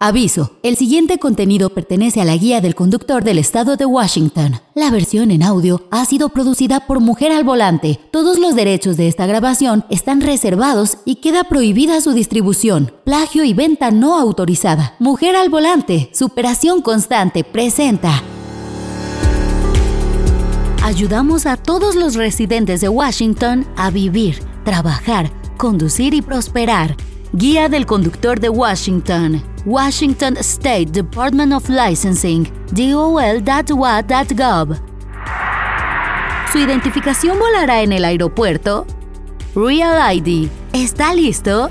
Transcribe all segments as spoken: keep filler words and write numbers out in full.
Aviso, el siguiente contenido pertenece a la guía del conductor del estado de Washington. La versión en audio ha sido producida por Mujer al Volante. Todos los derechos de esta grabación están reservados y queda prohibida su distribución, plagio y venta no autorizada. Mujer al Volante, superación constante, presenta. Ayudamos a todos los residentes de Washington a vivir, trabajar, conducir y prosperar. Guía del conductor de Washington. Washington State Department of Licensing, D O L dot W A dot gov. ¿Su identificación volará en el aeropuerto? Real I D. ¿Está listo?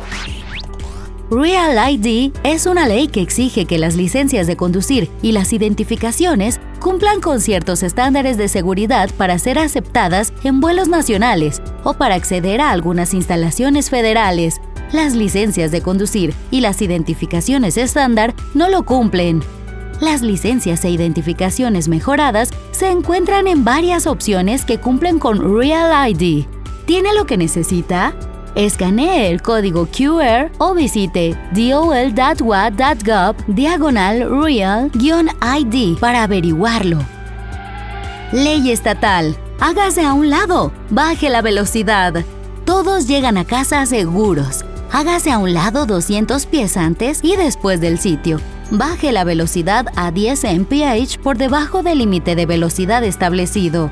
Real I D es una ley que exige que las licencias de conducir y las identificaciones cumplan con ciertos estándares de seguridad para ser aceptadas en vuelos nacionales o para acceder a algunas instalaciones federales. Las licencias de conducir y las identificaciones estándar no lo cumplen. Las licencias e identificaciones mejoradas se encuentran en varias opciones que cumplen con Real I D. ¿Tiene lo que necesita? Escanee el código Q R o visite D O L dot W A dot gov diagonal Real-I D para averiguarlo. Ley estatal. Hágase a un lado. Baje la velocidad. Todos llegan a casa seguros. Hágase a un lado doscientos pies antes y después del sitio. Baje la velocidad a diez millas por hora por debajo del límite de velocidad establecido.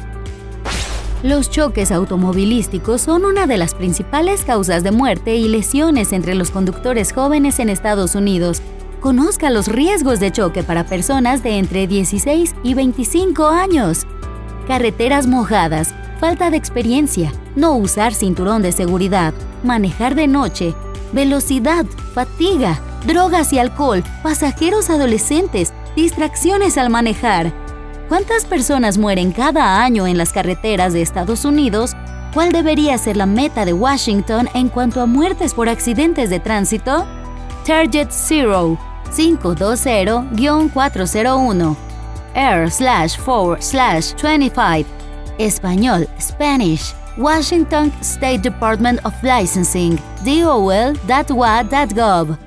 Los choques automovilísticos son una de las principales causas de muerte y lesiones entre los conductores jóvenes en Estados Unidos. Conozca los riesgos de choque para personas de entre dieciséis y veinticinco años. Carreteras mojadas, falta de experiencia, no usar cinturón de seguridad, manejar de noche, velocidad, fatiga, drogas y alcohol, pasajeros adolescentes, distracciones al manejar. ¿Cuántas personas mueren cada año en las carreteras de Estados Unidos? ¿Cuál debería ser la meta de Washington en cuanto a muertes por accidentes de tránsito? Target Zero, cinco dos cero guion cuatro cero uno, R slash four slash twenty-five. Español, Spanish, Washington State Department of Licensing, D O L dot W A dot gov.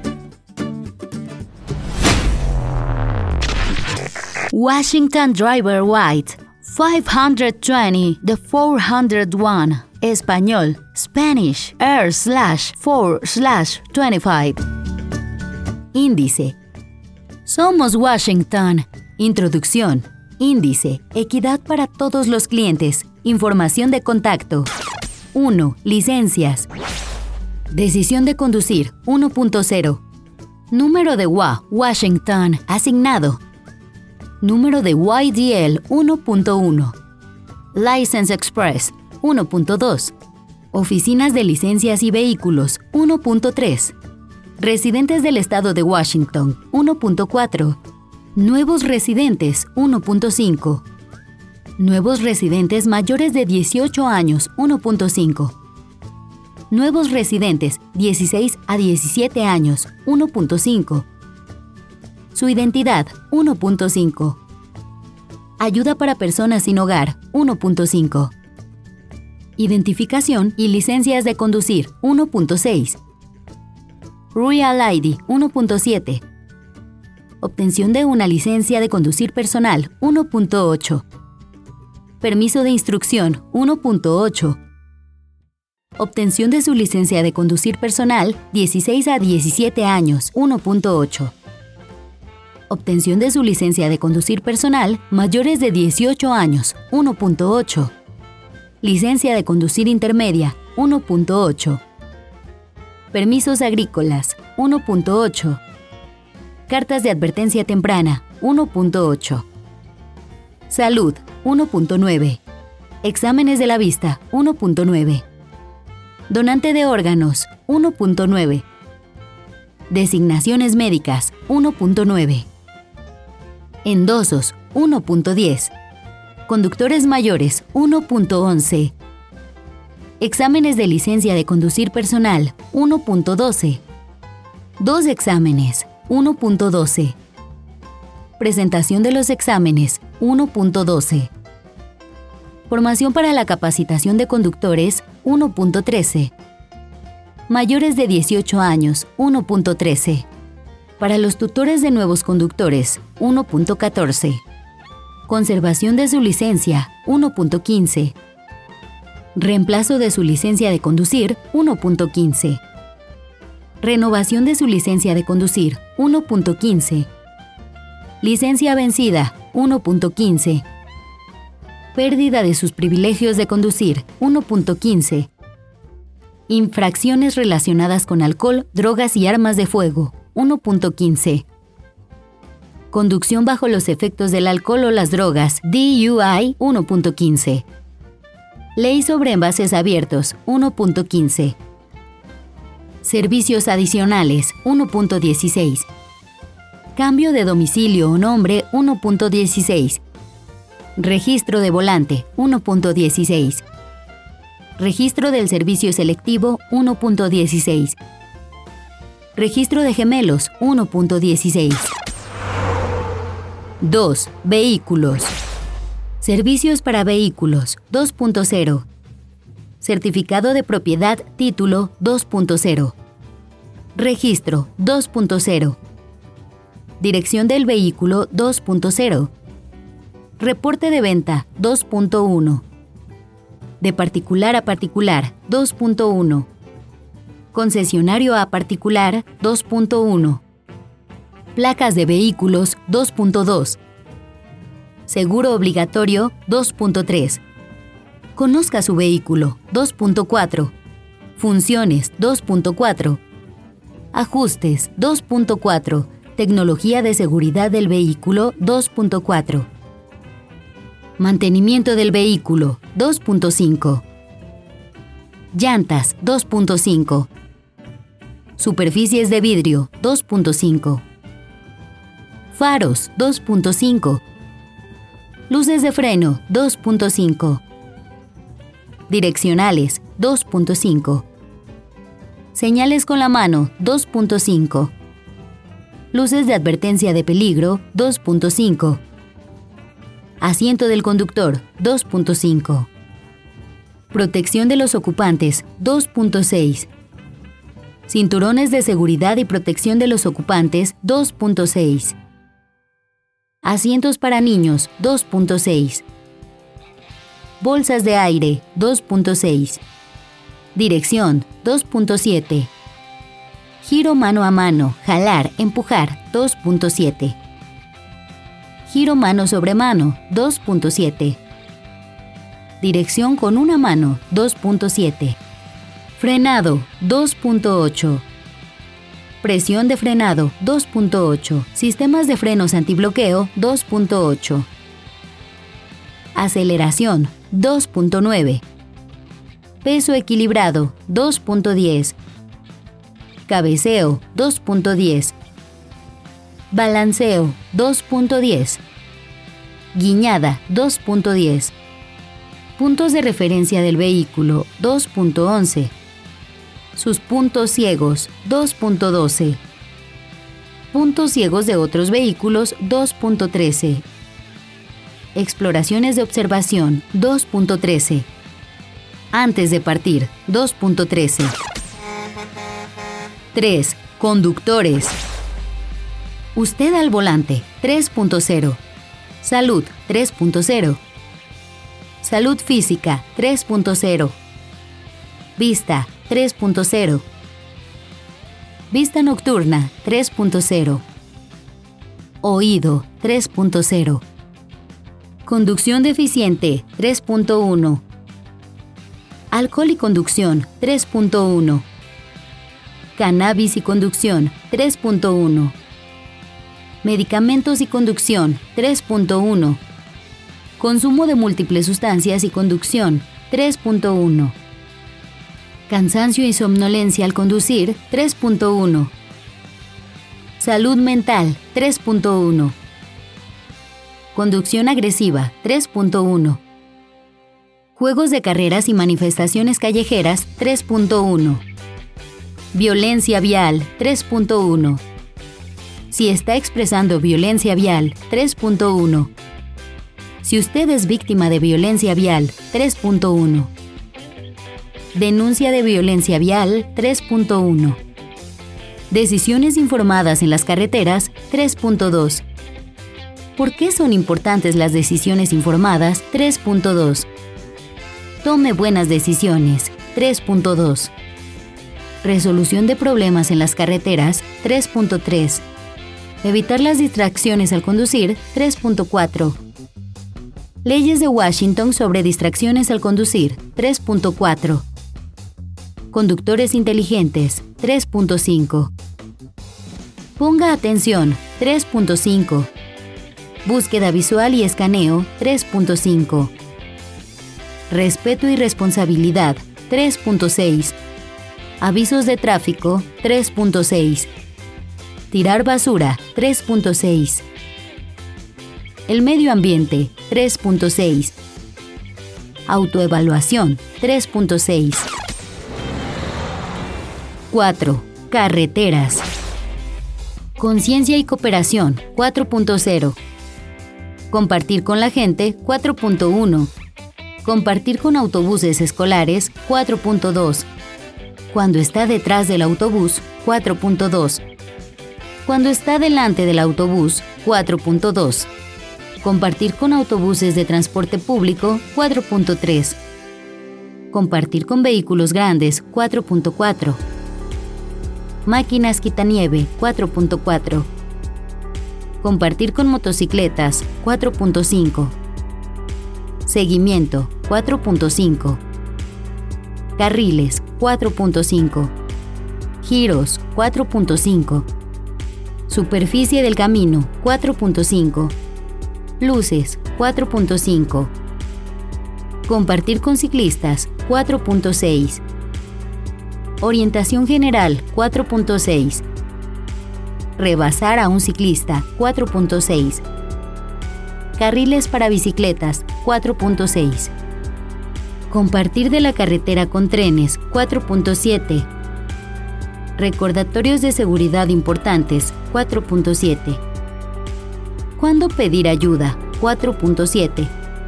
Washington Driver White, five twenty to four oh one. Español, Spanish, R slash four slash twenty-five. Índice. Somos Washington. Introducción. Índice. Equidad para todos los clientes. Información de contacto. uno. Licencias. Decisión de conducir uno punto cero. Número de W A, Washington, asignado. Número de Y D L uno punto uno. License Express uno punto dos. Oficinas de licencias y vehículos uno punto tres. Residentes del estado de Washington uno punto cuatro. Nuevos residentes uno punto cinco. Nuevos residentes mayores de dieciocho años uno punto cinco. Nuevos residentes dieciséis a diecisiete años uno punto cinco. Su identidad uno punto cinco. Ayuda para personas sin hogar uno punto cinco. Identificación y licencias de conducir uno punto seis. Real I D uno punto siete. Obtención de una licencia de conducir personal uno punto ocho. Permiso de instrucción uno punto ocho. Obtención de su licencia de conducir personal dieciséis a diecisiete años uno punto ocho. Obtención de su licencia de conducir personal mayores de dieciocho años uno punto ocho. Licencia de conducir intermedia uno punto ocho. Permisos agrícolas uno punto ocho. Cartas de advertencia temprana uno punto ocho. Salud uno punto nueve. Exámenes de la vista uno punto nueve. Donante de órganos uno punto nueve. Designaciones médicas uno punto nueve. Endosos uno punto diez. Conductores mayores uno punto once. Exámenes de licencia de conducir personal uno punto doce. Dos exámenes uno punto doce. Presentación de los exámenes uno punto doce. Formación para la capacitación de conductores uno punto trece. Mayores de dieciocho años uno punto trece. Para los tutores de nuevos conductores, uno punto catorce. Conservación de su licencia, uno punto quince. Reemplazo de su licencia de conducir, uno punto quince. Renovación de su licencia de conducir, uno punto quince. Licencia vencida, uno punto quince. Pérdida de sus privilegios de conducir, uno punto quince. Infracciones relacionadas con alcohol, drogas y armas de fuego, uno punto quince. Conducción bajo los efectos del alcohol o las drogas, D U I, uno punto quince. Ley sobre envases abiertos, uno punto quince. Servicios adicionales, uno punto dieciséis. Cambio de domicilio o nombre, uno punto dieciséis. Registro de volante, uno punto dieciséis. Registro del servicio selectivo, uno punto dieciséis. Registro de gemelos, uno punto dieciséis. dos. Vehículos. Servicios para vehículos, dos punto cero. Certificado de propiedad, título, dos punto cero. Registro, dos punto cero. Dirección del vehículo, dos punto cero. Reporte de venta, dos punto uno. De particular a particular, dos punto uno. Concesionario a particular, dos punto uno. Placas de vehículos, dos punto dos. Seguro obligatorio, dos punto tres. Conozca su vehículo, dos punto cuatro. Funciones, dos punto cuatro. Ajustes, dos punto cuatro. Tecnología de seguridad del vehículo, dos punto cuatro. Mantenimiento del vehículo, dos punto cinco. Llantas, dos punto cinco. Superficies de vidrio, dos punto cinco. Faros, dos punto cinco. Luces de freno, dos punto cinco. Direccionales, dos punto cinco. Señales con la mano, dos punto cinco. Luces de advertencia de peligro, dos punto cinco. Asiento del conductor, dos punto cinco. Protección de los ocupantes, dos punto seis. Cinturones de seguridad y protección de los ocupantes, dos punto seis. Asientos para niños, dos punto seis. Bolsas de aire, dos punto seis. Dirección, dos punto siete. Giro mano a mano, jalar, empujar, dos punto siete. Giro mano sobre mano, dos punto siete. Dirección con una mano, dos punto siete. Frenado, dos punto ocho. Presión de frenado, dos punto ocho. Sistemas de frenos antibloqueo, dos punto ocho. Aceleración, dos punto nueve. Peso equilibrado, dos punto diez. Cabeceo, dos punto diez. Balanceo, dos punto diez. Guiñada, dos punto diez. Puntos de referencia del vehículo, dos punto once. Sus puntos ciegos, dos punto doce. Puntos ciegos de otros vehículos, dos punto trece. Exploraciones de observación, dos punto trece. Antes de partir, dos punto trece. tres. Conductores. Usted al volante, tres punto cero. Salud, tres punto cero. Salud física, tres punto cero. Vista, tres punto cero. Vista nocturna, tres punto cero. Oído, tres punto cero. Conducción deficiente, tres punto uno. Alcohol y conducción, tres punto uno. Cannabis y conducción, tres punto uno. Medicamentos y conducción, tres punto uno. Consumo de múltiples sustancias y conducción, tres punto uno. Cansancio y somnolencia al conducir, tres punto uno. Salud mental, tres punto uno. Conducción agresiva, tres punto uno. Juegos de carreras y manifestaciones callejeras, tres punto uno. Violencia vial, tres punto uno. Si está expresando violencia vial, tres punto uno. Si usted es víctima de violencia vial, tres punto uno. Denuncia de violencia vial, tres punto uno. Decisiones informadas en las carreteras tres punto dos. ¿Por qué son importantes las decisiones informadas? tres punto dos. Tome buenas decisiones. tres punto dos. Resolución de problemas en las carreteras. tres punto tres. Evitar las distracciones al conducir. tres punto cuatro. Leyes de Washington sobre distracciones al conducir. tres punto cuatro. Conductores inteligentes. tres punto cinco. Ponga atención. tres punto cinco. Búsqueda visual y escaneo. tres punto cinco. Respeto y responsabilidad. tres punto seis. Avisos de tráfico. tres punto seis. Tirar basura. tres punto seis. El medio ambiente. tres punto seis. Autoevaluación. tres punto seis. cuatro. Carreteras. Conciencia y cooperación. cuatro punto cero. Compartir con la gente. cuatro punto uno. Compartir con autobuses escolares. cuatro punto dos. Cuando está detrás del autobús. cuatro punto dos. Cuando está delante del autobús. cuatro punto dos. Compartir con autobuses de transporte público. cuatro punto tres. Compartir con vehículos grandes. cuatro punto cuatro. Máquinas quitanieve. cuatro punto cuatro. Compartir con motocicletas. cuatro punto cinco. Seguimiento. cuatro punto cinco. Carriles. cuatro punto cinco. Giros. cuatro punto cinco. Superficie del camino. cuatro punto cinco. Luces. cuatro punto cinco. Compartir con ciclistas. cuatro punto seis. Orientación general. cuatro punto seis. Rebasar a un ciclista. cuatro punto seis. Carriles para bicicletas. cuatro punto seis. Compartir de la carretera con trenes. cuatro punto siete. Recordatorios de seguridad importantes. cuatro punto siete. ¿Cuándo pedir ayuda? cuatro punto siete.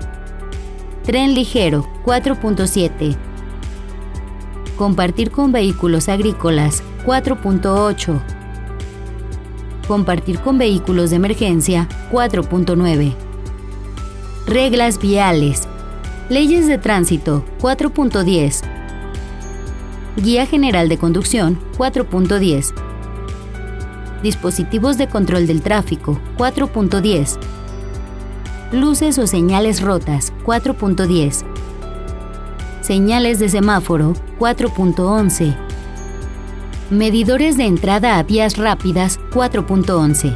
Tren ligero. cuatro punto siete. Compartir con vehículos agrícolas. cuatro punto ocho. Compartir con vehículos de emergencia. cuatro punto nueve. Reglas viales. Leyes de tránsito. cuatro punto diez. Guía general de conducción. cuatro punto diez. Dispositivos de control del tráfico. cuatro punto diez. Luces o señales rotas. cuatro punto diez. Señales de semáforo. cuatro punto once. Medidores de entrada a vías rápidas. cuatro punto once.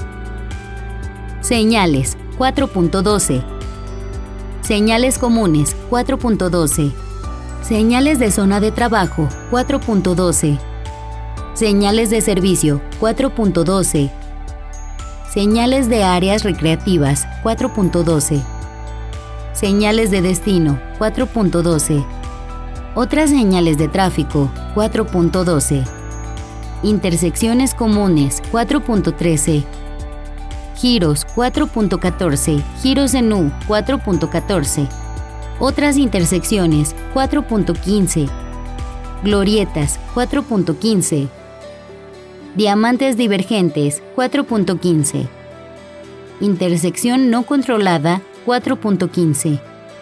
Señales. cuatro punto doce. Señales comunes. cuatro punto doce. Señales de zona de trabajo. cuatro punto doce. Señales de servicio. cuatro punto doce. Señales de áreas recreativas. cuatro punto doce. Señales de destino. cuatro punto doce. Otras señales de tráfico. cuatro punto doce. Intersecciones comunes. cuatro punto trece. Giros. cuatro punto catorce. Giros en U. cuatro punto catorce. Otras intersecciones. cuatro punto quince. Glorietas. cuatro punto quince. Diamantes divergentes. cuatro punto quince. Intersección no controlada. cuatro punto quince.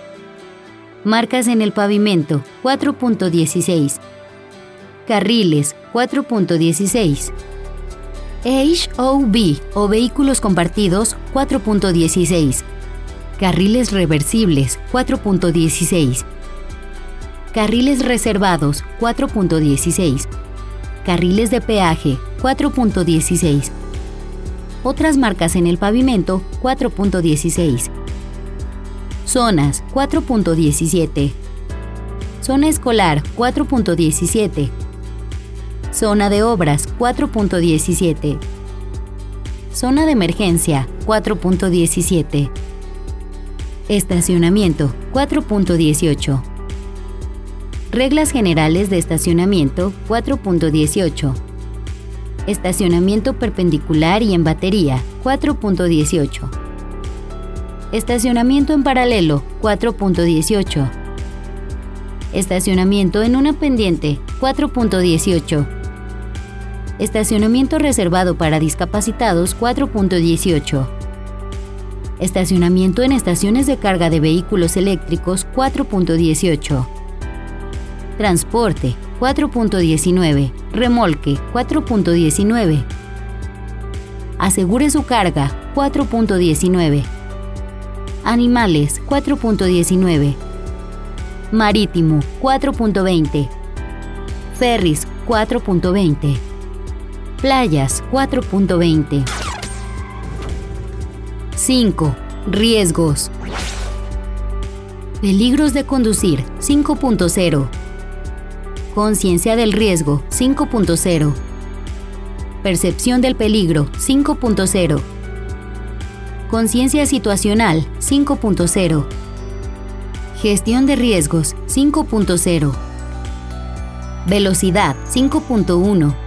Marcas en el pavimento. cuatro punto dieciséis. Carriles. cuatro punto dieciséis. H O V o vehículos compartidos. cuatro punto dieciséis. Carriles reversibles. cuatro punto dieciséis. Carriles reservados. cuatro punto dieciséis. Carriles de peaje. cuatro punto dieciséis. Otras marcas en el pavimento. cuatro punto dieciséis. Zonas. cuatro punto diecisiete. Zona escolar. cuatro punto diecisiete. Zona de obras. cuatro punto diecisiete. Zona de emergencia. cuatro punto diecisiete. Estacionamiento. cuatro punto dieciocho. Reglas generales de estacionamiento. cuatro punto dieciocho. Estacionamiento perpendicular y en batería. cuatro punto dieciocho. Estacionamiento en paralelo. cuatro punto dieciocho. Estacionamiento en una pendiente. cuatro punto dieciocho. Estacionamiento reservado para discapacitados cuatro punto dieciocho. Estacionamiento en estaciones de carga de vehículos eléctricos cuatro punto dieciocho. Transporte cuatro punto diecinueve. Remolque cuatro punto diecinueve. Asegure su carga cuatro punto diecinueve. Animales cuatro punto diecinueve. Marítimo cuatro punto veinte. Ferries cuatro punto veinte. Playas cuatro punto veinte. cinco. Riesgos. Peligros de conducir cinco punto cero. Conciencia del riesgo cinco punto cero. Percepción del peligro cinco punto cero. Conciencia situacional cinco punto cero. Gestión de riesgos cinco punto cero. Velocidad cinco punto uno.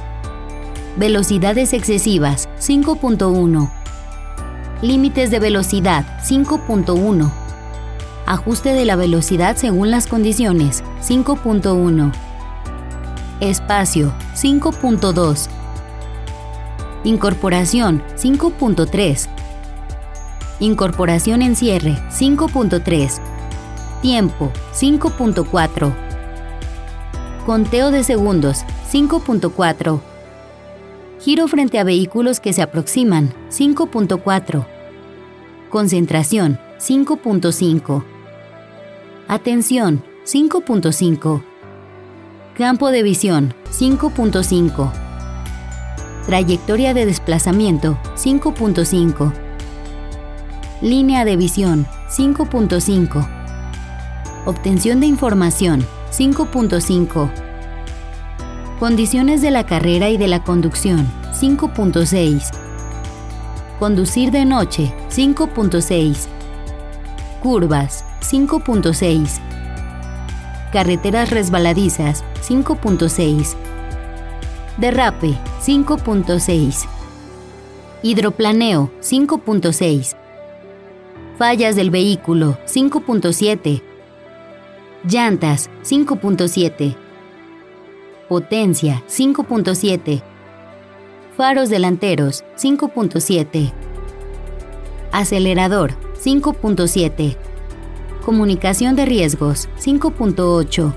Velocidades excesivas cinco punto uno. Límites de velocidad cinco punto uno. Ajuste de la velocidad según las condiciones cinco punto uno. Espacio cinco punto dos. Incorporación cinco punto tres. Incorporación en cierre cinco punto tres. Tiempo cinco punto cuatro. Conteo de segundos cinco punto cuatro. Giro frente a vehículos que se aproximan cinco punto cuatro. Concentración cinco punto cinco. Atención cinco punto cinco. Campo de visión cinco punto cinco. Trayectoria de desplazamiento cinco punto cinco. Línea de visión cinco punto cinco. Obtención de información cinco punto cinco. Condiciones de la carrera y de la conducción cinco punto seis. Conducir de noche cinco punto seis. Curvas cinco punto seis. Carreteras resbaladizas cinco punto seis. Derrape cinco punto seis. Hidroplaneo cinco punto seis. Fallas del vehículo cinco punto siete. Llantas cinco punto siete. Potencia cinco punto siete. Faros delanteros cinco punto siete. Acelerador cinco punto siete. Comunicación de riesgos cinco punto ocho.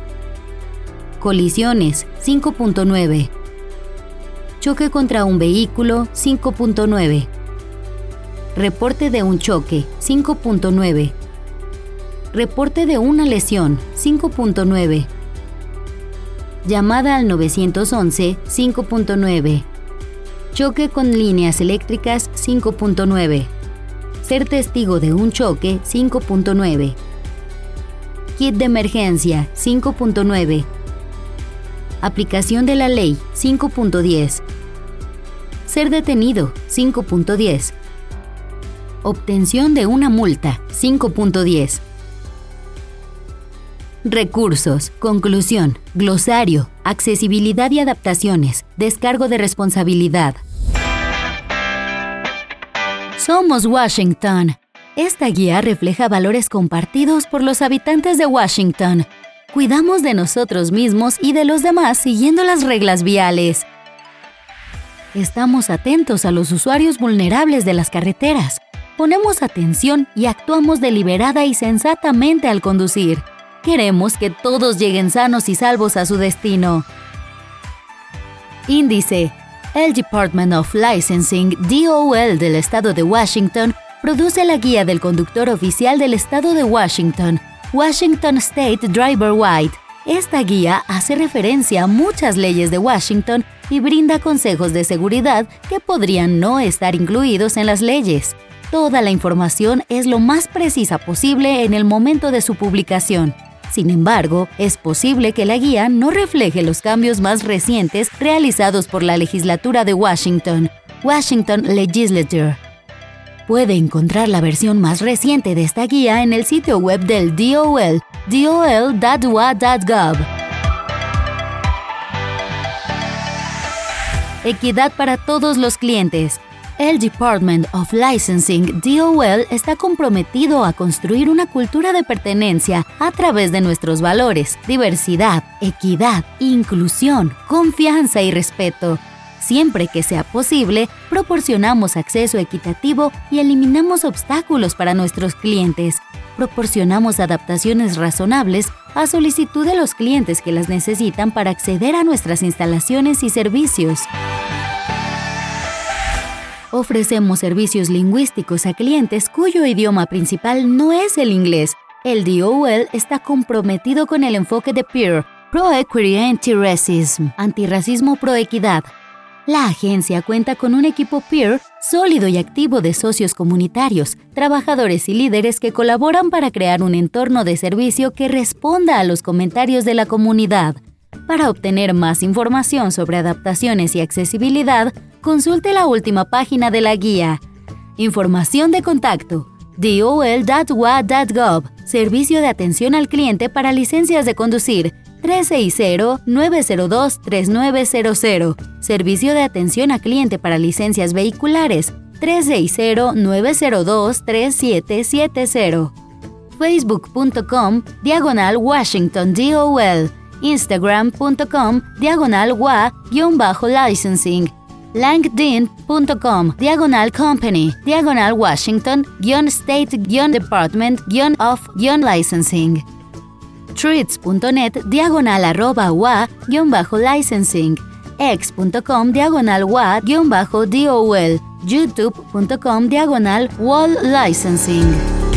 Colisiones cinco punto nueve. Choque contra un vehículo cinco punto nueve. Reporte de un choque cinco punto nueve. Reporte de una lesión cinco punto nueve. Llamada al nueve once cinco punto nueve. Choque con líneas eléctricas cinco punto nueve. Ser testigo de un choque cinco punto nueve. Kit de emergencia cinco punto nueve. Aplicación de la ley cinco punto diez. Ser detenido cinco punto diez. Obtención de una multa cinco punto diez. Recursos, conclusión, glosario, accesibilidad y adaptaciones, descargo de responsabilidad. Somos Washington. Esta guía refleja valores compartidos por los habitantes de Washington. Cuidamos de nosotros mismos y de los demás siguiendo las reglas viales. Estamos atentos a los usuarios vulnerables de las carreteras. Ponemos atención y actuamos deliberada y sensatamente al conducir. Queremos que todos lleguen sanos y salvos a su destino. Índice. El Department of Licensing, D O L del estado de Washington, produce la guía del conductor oficial del estado de Washington, Washington State Driver Guide. Esta guía hace referencia a muchas leyes de Washington y brinda consejos de seguridad que podrían no estar incluidos en las leyes. Toda la información es lo más precisa posible en el momento de su publicación. Sin embargo, es posible que la guía no refleje los cambios más recientes realizados por la legislatura de Washington, Washington Legislature. Puede encontrar la versión más reciente de esta guía en el sitio web del D O L, D O L punto W A punto gov. Equidad para todos los clientes. El Department of Licensing, D O L, está comprometido a construir una cultura de pertenencia a través de nuestros valores, diversidad, equidad, inclusión, confianza y respeto. Siempre que sea posible, proporcionamos acceso equitativo y eliminamos obstáculos para nuestros clientes. Proporcionamos adaptaciones razonables a solicitud de los clientes que las necesitan para acceder a nuestras instalaciones y servicios. Ofrecemos servicios lingüísticos a clientes cuyo idioma principal no es el inglés. El D O L está comprometido con el enfoque de Peer, Pro-Equity Anti-Racism, antirracismo pro-equidad. La agencia cuenta con un equipo peer sólido y activo de socios comunitarios, trabajadores y líderes que colaboran para crear un entorno de servicio que responda a los comentarios de la comunidad. Para obtener más información sobre adaptaciones y accesibilidad, consulte la última página de la guía. Información de contacto: D O L punto W A punto gov, Servicio de Atención al Cliente para Licencias de Conducir, tres seis cero, nueve cero dos, tres nueve cero cero. Servicio de Atención a Cliente para Licencias Vehiculares, tres seis cero, nueve cero dos, tres siete siete cero. Facebook punto com, diagonal Washington D O L. Instagram punto com, diagonal W A, guión bajo licensing. LinkedIn punto com, diagonal company, diagonal Washington, guión state, guión department, guión of, guión licensing. Treats punto net, diagonal arroba W A, guión bajo licensing. X punto com, diagonal W A, guión bajo D O L. YouTube punto com, diagonal Wall Licensing.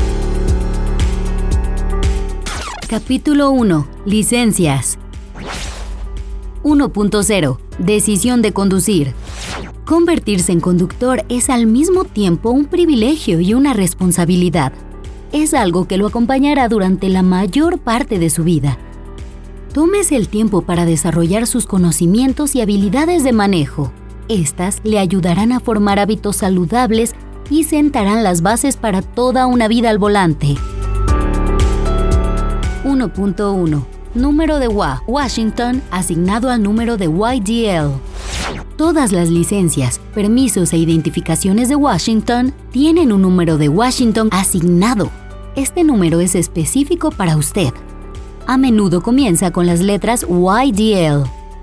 Capítulo uno. Licencias. uno punto cero. Decisión de conducir. Convertirse en conductor es al mismo tiempo un privilegio y una responsabilidad. Es algo que lo acompañará durante la mayor parte de su vida. Tómese el tiempo para desarrollar sus conocimientos y habilidades de manejo. Estas le ayudarán a formar hábitos saludables y sentarán las bases para toda una vida al volante. uno punto uno. Número de W A, Washington, asignado al número de Y D L. Todas las licencias, permisos e identificaciones de Washington tienen un número de Washington asignado. Este número es específico para usted. A menudo comienza con las letras Y D L.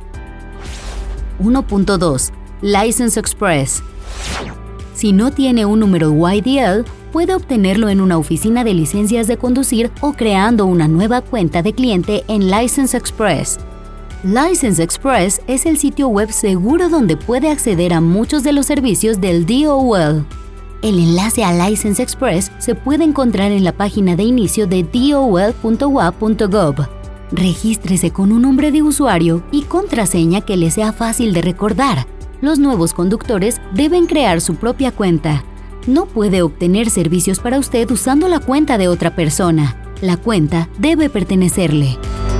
uno punto dos. License Express. Si no tiene un número Y D L, puede obtenerlo en una oficina de licencias de conducir o creando una nueva cuenta de cliente en License Express. License Express es el sitio web seguro donde puede acceder a muchos de los servicios del D O L. El enlace a License Express se puede encontrar en la página de inicio de D O L punto W A punto gov. Regístrese con un nombre de usuario y contraseña que le sea fácil de recordar. Los nuevos conductores deben crear su propia cuenta. No puede obtener servicios para usted usando la cuenta de otra persona. La cuenta debe pertenecerle.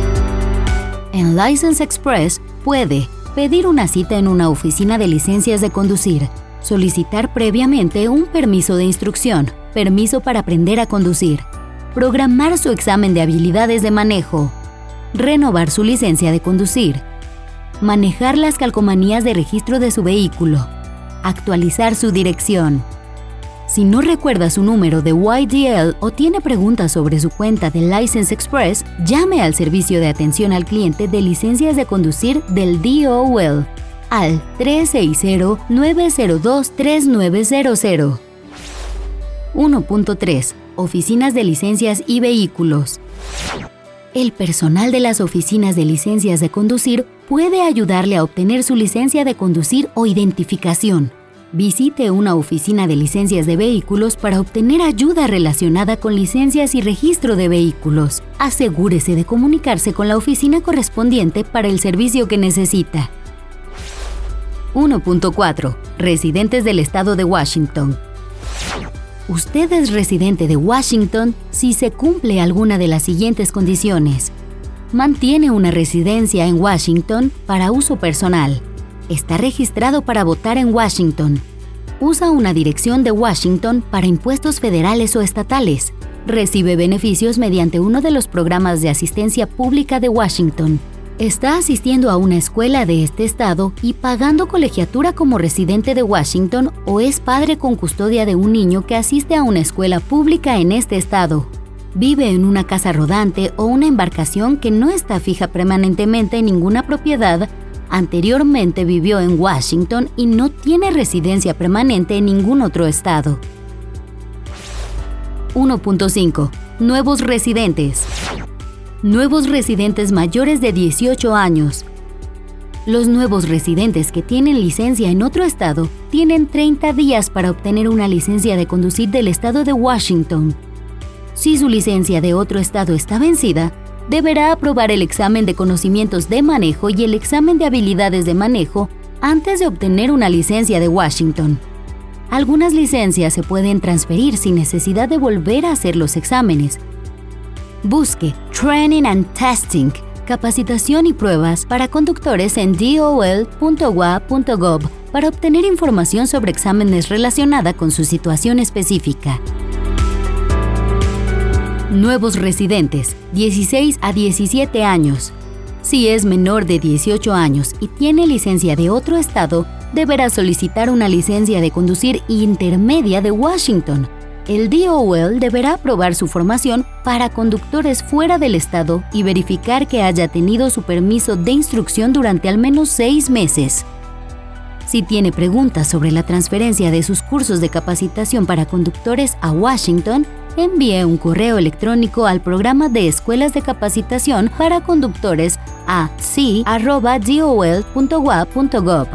En License Express puede pedir una cita en una oficina de licencias de conducir, solicitar previamente un permiso de instrucción, permiso para aprender a conducir, programar su examen de habilidades de manejo, renovar su licencia de conducir, manejar las calcomanías de registro de su vehículo, actualizar su dirección. Si no recuerda su número de Y D L o tiene preguntas sobre su cuenta de License Express, llame al servicio de atención al cliente de licencias de conducir del D O L al tres seis cero, nueve cero dos, tres nueve cero cero. uno punto tres. Oficinas de licencias y vehículos. El personal de las oficinas de licencias de conducir puede ayudarle a obtener su licencia de conducir o identificación. Visite una oficina de licencias de vehículos para obtener ayuda relacionada con licencias y registro de vehículos. Asegúrese de comunicarse con la oficina correspondiente para el servicio que necesita. uno punto cuatro. Residentes del estado de Washington. Usted es residente de Washington si se cumple alguna de las siguientes condiciones. Mantiene una residencia en Washington para uso personal. Está registrado para votar en Washington. Usa una dirección de Washington para impuestos federales o estatales. Recibe beneficios mediante uno de los programas de asistencia pública de Washington. Está asistiendo a una escuela de este estado y pagando colegiatura como residente de Washington o es padre con custodia de un niño que asiste a una escuela pública en este estado. Vive en una casa rodante o una embarcación que no está fija permanentemente en ninguna propiedad Anteriormente vivió en Washington y no tiene residencia permanente en ningún otro estado. uno punto cinco. Nuevos residentes. Nuevos residentes mayores de dieciocho años. Los nuevos residentes que tienen licencia en otro estado tienen treinta días para obtener una licencia de conducir del estado de Washington. Si su licencia de otro estado está vencida, deberá aprobar el examen de conocimientos de manejo y el examen de habilidades de manejo antes de obtener una licencia de Washington. Algunas licencias se pueden transferir sin necesidad de volver a hacer los exámenes. Busque Training and Testing, capacitación y pruebas para conductores en D O L punto U A punto gov para obtener información sobre exámenes relacionada con su situación específica. Nuevos residentes, dieciséis a diecisiete años. Si es menor de dieciocho años y tiene licencia de otro estado, deberá solicitar una licencia de conducir intermedia de Washington. El D O L deberá aprobar su formación para conductores fuera del estado y verificar que haya tenido su permiso de instrucción durante al menos seis meses. Si tiene preguntas sobre la transferencia de sus cursos de capacitación para conductores a Washington, envíe un correo electrónico al programa de escuelas de capacitación para conductores a c arroba d o l punto u a punto gov.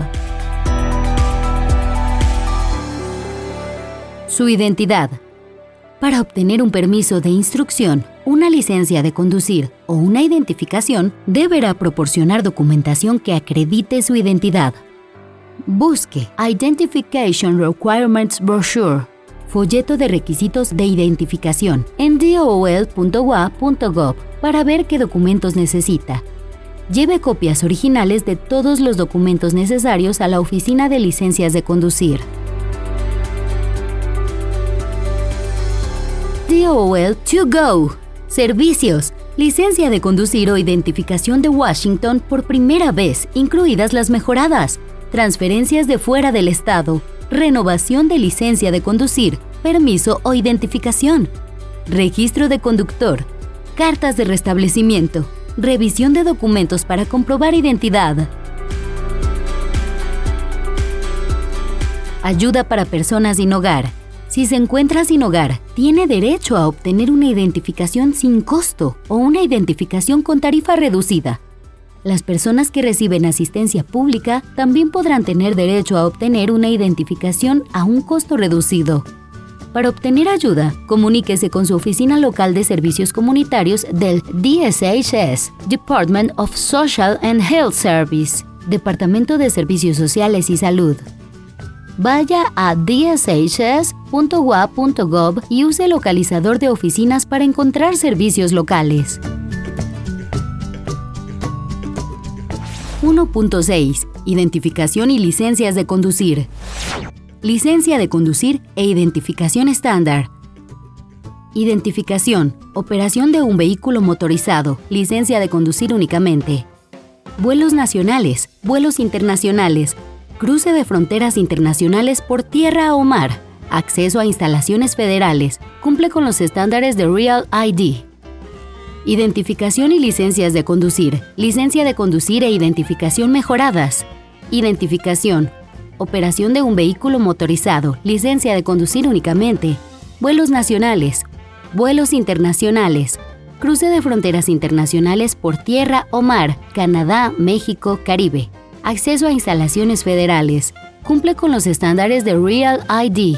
Su identidad. Para obtener un permiso de instrucción, una licencia de conducir o una identificación, deberá proporcionar documentación que acredite su identidad. Busque Identification Requirements Brochure, folleto de requisitos de identificación, en d o l punto u a punto gov para ver qué documentos necesita. Lleve copias originales de todos los documentos necesarios a la oficina de licencias de conducir. D O L to go. Servicios. Licencia de conducir o identificación de Washington por primera vez, incluidas las mejoradas. Transferencias de fuera del estado. Renovación de licencia de conducir, permiso o identificación. Registro de conductor. Cartas de restablecimiento. Revisión de documentos para comprobar identidad. Ayuda para personas sin hogar. Si se encuentra sin hogar, tiene derecho a obtener una identificación sin costo o una identificación con tarifa reducida. Las personas que reciben asistencia pública también podrán tener derecho a obtener una identificación a un costo reducido. Para obtener ayuda, comuníquese con su oficina local de servicios comunitarios del D S H S, Department of Social and Health Service, Departamento de Servicios Sociales y Salud. Vaya a d s h s punto u a punto gov y use el localizador de oficinas para encontrar servicios locales. uno punto seis. Identificación y licencias de conducir. Licencia de conducir e identificación estándar. Identificación. Operación de un vehículo motorizado. Licencia de conducir únicamente. Vuelos nacionales. Vuelos internacionales. Cruce de fronteras internacionales por tierra o mar. Acceso a instalaciones federales. Cumple con los estándares de Real I D. Identificación y licencias de conducir. Licencia de conducir e identificación mejoradas. Identificación. Operación de un vehículo motorizado. Licencia de conducir únicamente. Vuelos nacionales. Vuelos internacionales. Cruce de fronteras internacionales por tierra o mar. Canadá, México, Caribe. Acceso a instalaciones federales. Cumple con los estándares de Real I D.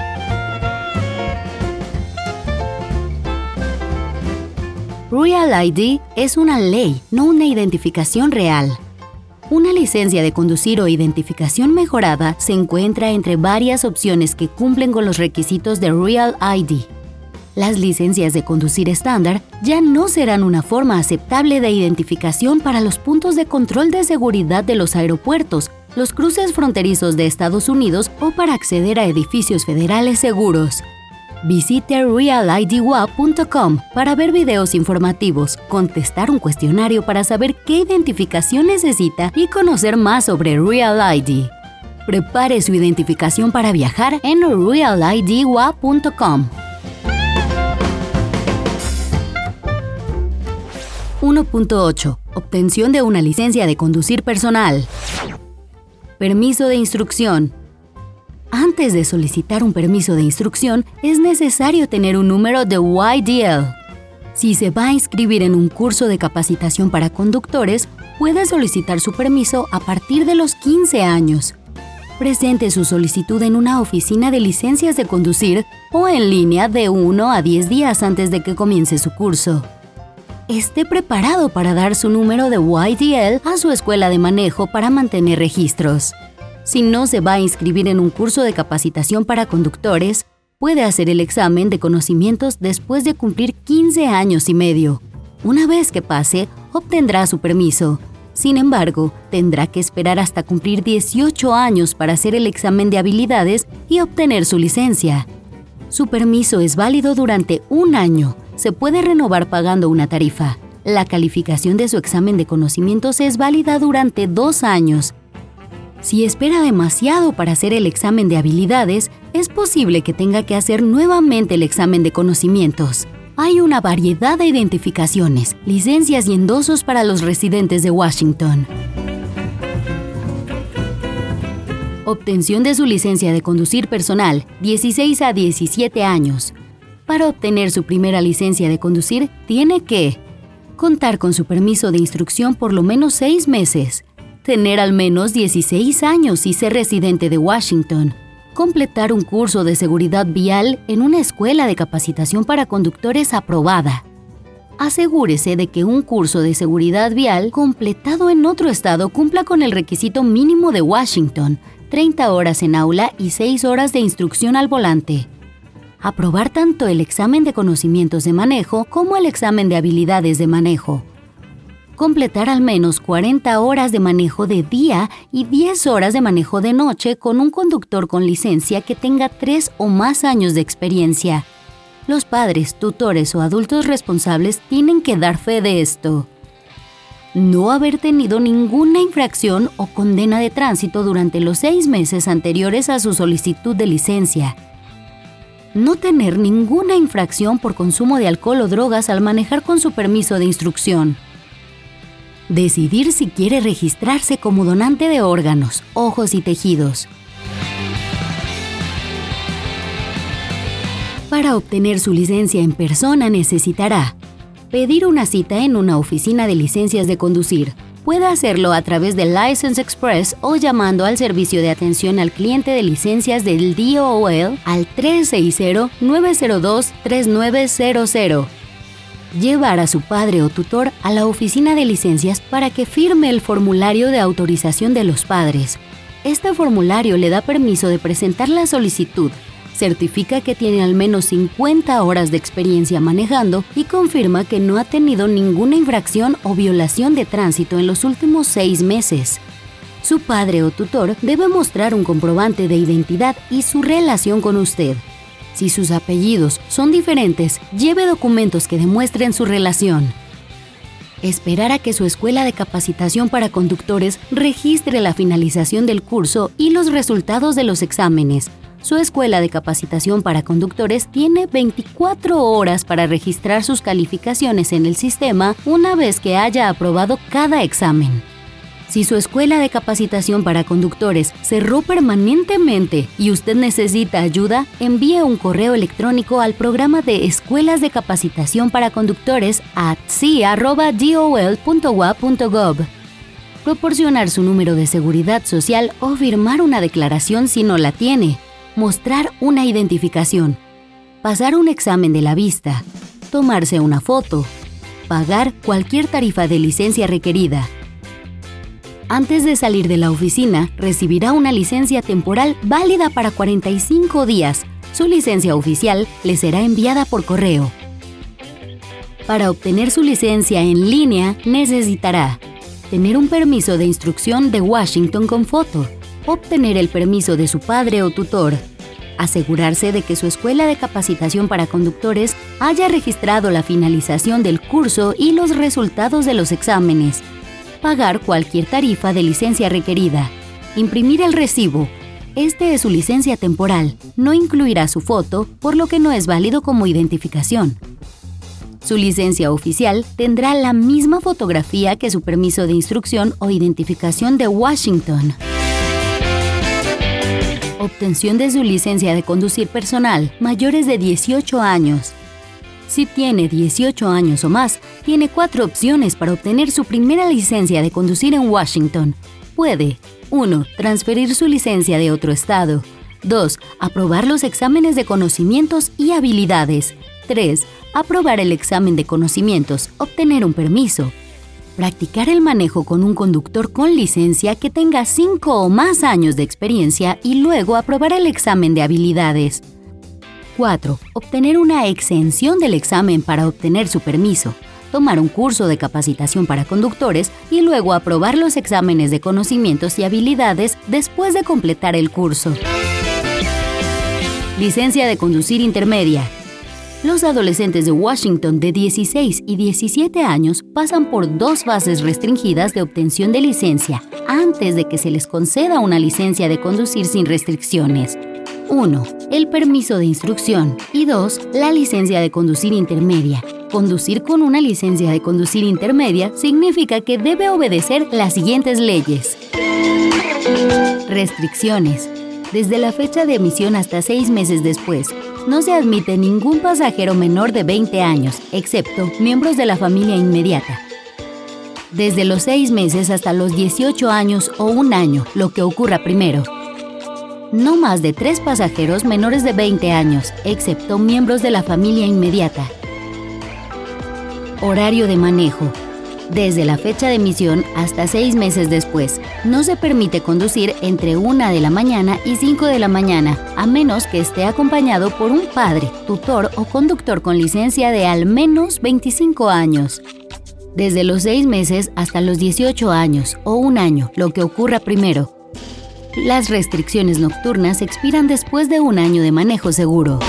Real I D es una ley, no una identificación real. Una licencia de conducir o identificación mejorada se encuentra entre varias opciones que cumplen con los requisitos de Real I D. Las licencias de conducir estándar ya no serán una forma aceptable de identificación para los puntos de control de seguridad de los aeropuertos, los cruces fronterizos de Estados Unidos o para acceder a edificios federales seguros. Visite real i d u a punto com para ver videos informativos, contestar un cuestionario para saber qué identificación necesita y conocer más sobre Real I D. Prepare su identificación para viajar en real i d u a punto com. uno punto ocho. Obtención de una licencia de conducir personal. Permiso de instrucción. Antes de solicitar un permiso de instrucción, es necesario tener un número de Y D L. Si se va a inscribir en un curso de capacitación para conductores, puede solicitar su permiso a partir de los quince años. Presente su solicitud en una oficina de licencias de conducir o en línea de uno a diez días antes de que comience su curso. Esté preparado para dar su número de Y D L a su escuela de manejo para mantener registros. Si no se va a inscribir en un curso de capacitación para conductores, puede hacer el examen de conocimientos después de cumplir quince años y medio. Una vez que pase, obtendrá su permiso. Sin embargo, tendrá que esperar hasta cumplir dieciocho años para hacer el examen de habilidades y obtener su licencia. Su permiso es válido durante un año. Se puede renovar pagando una tarifa. La calificación de su examen de conocimientos es válida durante dos años. Si espera demasiado para hacer el examen de habilidades, es posible que tenga que hacer nuevamente el examen de conocimientos. Hay una variedad de identificaciones, licencias y endosos para los residentes de Washington. Obtención de su licencia de conducir personal, dieciséis a diecisiete años. Para obtener su primera licencia de conducir, tiene que contar con su permiso de instrucción por lo menos seis meses, tener al menos dieciséis años y ser residente de Washington, completar un curso de seguridad vial en una escuela de capacitación para conductores aprobada. Asegúrese de que un curso de seguridad vial completado en otro estado cumpla con el requisito mínimo de Washington, treinta horas en aula y seis horas de instrucción al volante. Aprobar tanto el examen de conocimientos de manejo como el examen de habilidades de manejo. Completar al menos cuarenta horas de manejo de día y diez horas de manejo de noche con un conductor con licencia que tenga tres o más años de experiencia. Los padres, tutores o adultos responsables tienen que dar fe de esto. No haber tenido ninguna infracción o condena de tránsito durante los seis meses anteriores a su solicitud de licencia. No tener ninguna infracción por consumo de alcohol o drogas al manejar con su permiso de instrucción. Decidir si quiere registrarse como donante de órganos, ojos y tejidos. Para obtener su licencia en persona necesitará pedir una cita en una oficina de licencias de conducir. Puede hacerlo a través de License Express o llamando al servicio de atención al cliente de licencias del D O L al tres seis cero, nueve cero dos, tres nueve cero cero. Llevar a su padre o tutor a la oficina de licencias para que firme el formulario de autorización de los padres. Este formulario le da permiso de presentar la solicitud, certifica que tiene al menos cincuenta horas de experiencia manejando y confirma que no ha tenido ninguna infracción o violación de tránsito en los últimos seis meses. Su padre o tutor debe mostrar un comprobante de identidad y su relación con usted. Si sus apellidos son diferentes, lleve documentos que demuestren su relación. Esperar a que su escuela de capacitación para conductores registre la finalización del curso y los resultados de los exámenes. Su escuela de capacitación para conductores tiene veinticuatro horas para registrar sus calificaciones en el sistema una vez que haya aprobado cada examen. Si su escuela de capacitación para conductores cerró permanentemente y usted necesita ayuda, envíe un correo electrónico al programa de Escuelas de Capacitación para Conductores a c i arroba d o l punto u a punto gov. Proporcionar su número de seguridad social o firmar una declaración si no la tiene. Mostrar una identificación. Pasar un examen de la vista. Tomarse una foto. Pagar cualquier tarifa de licencia requerida. Antes de salir de la oficina, recibirá una licencia temporal válida para cuarenta y cinco días. Su licencia oficial le será enviada por correo. Para obtener su licencia en línea, necesitará tener un permiso de instrucción de Washington con foto, obtener el permiso de su padre o tutor, asegurarse de que su escuela de capacitación para conductores haya registrado la finalización del curso y los resultados de los exámenes, pagar cualquier tarifa de licencia requerida, imprimir el recibo. Este es su licencia temporal, no incluirá su foto, por lo que no es válido como identificación. Su licencia oficial tendrá la misma fotografía que su permiso de instrucción o identificación de Washington. Obtención de su licencia de conducir personal, mayores de dieciocho años. Si tiene dieciocho años o más, tiene cuatro opciones para obtener su primera licencia de conducir en Washington. Puede: uno. Transferir su licencia de otro estado. dos. Aprobar los exámenes de conocimientos y habilidades. tres. Aprobar el examen de conocimientos, obtener un permiso. Practicar el manejo con un conductor con licencia que tenga cinco o más años de experiencia y luego aprobar el examen de habilidades. cuatro. Obtener una exención del examen para obtener su permiso. Tomar un curso de capacitación para conductores y luego aprobar los exámenes de conocimientos y habilidades después de completar el curso. Licencia de conducir intermedia. Los adolescentes de Washington de dieciséis y diecisiete años pasan por dos fases restringidas de obtención de licencia antes de que se les conceda una licencia de conducir sin restricciones. uno. El permiso de instrucción y dos. La licencia de conducir intermedia. Conducir con una licencia de conducir intermedia significa que debe obedecer las siguientes leyes. Restricciones. Desde la fecha de emisión hasta seis meses después, no se admite ningún pasajero menor de veinte años, excepto miembros de la familia inmediata. Desde los seis meses hasta los dieciocho años o un año, lo que ocurra primero. No más de tres pasajeros menores de veinte años, excepto miembros de la familia inmediata. Horario de manejo. Desde la fecha de emisión hasta seis meses después, no se permite conducir entre una de la mañana y cinco de la mañana, a menos que esté acompañado por un padre, tutor o conductor con licencia de al menos veinticinco años. Desde los seis meses hasta los dieciocho años o un año, lo que ocurra primero. Las restricciones nocturnas expiran después de un año de manejo seguro.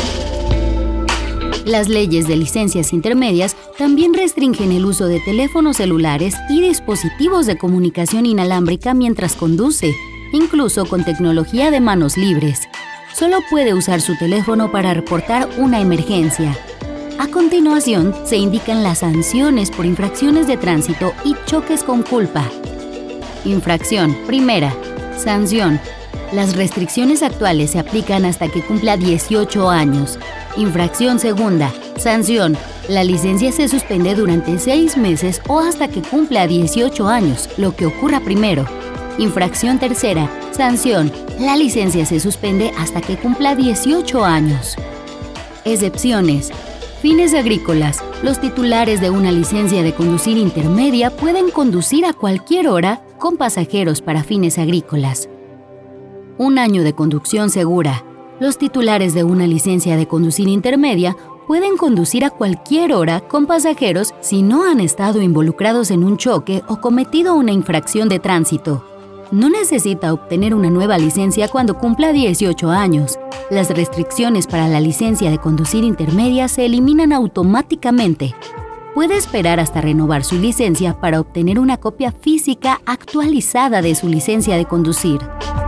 Las leyes de licencias intermedias también restringen el uso de teléfonos celulares y dispositivos de comunicación inalámbrica mientras conduce, incluso con tecnología de manos libres. Solo puede usar su teléfono para reportar una emergencia. A continuación, se indican las sanciones por infracciones de tránsito y choques con culpa. Infracción. Primera. Sanción. Las restricciones actuales se aplican hasta que cumpla dieciocho años. Infracción segunda. Sanción. La licencia se suspende durante seis meses o hasta que cumpla dieciocho años, lo que ocurra primero. Infracción tercera. Sanción. La licencia se suspende hasta que cumpla dieciocho años. Excepciones. Fines agrícolas. Los titulares de una licencia de conducir intermedia pueden conducir a cualquier hora con pasajeros para fines agrícolas. Un año de conducción segura. Los titulares de una licencia de conducir intermedia pueden conducir a cualquier hora con pasajeros si no han estado involucrados en un choque o cometido una infracción de tránsito. No necesita obtener una nueva licencia cuando cumpla dieciocho años. Las restricciones para la licencia de conducir intermedia se eliminan automáticamente. Puede esperar hasta renovar su licencia para obtener una copia física actualizada de su licencia de conducir.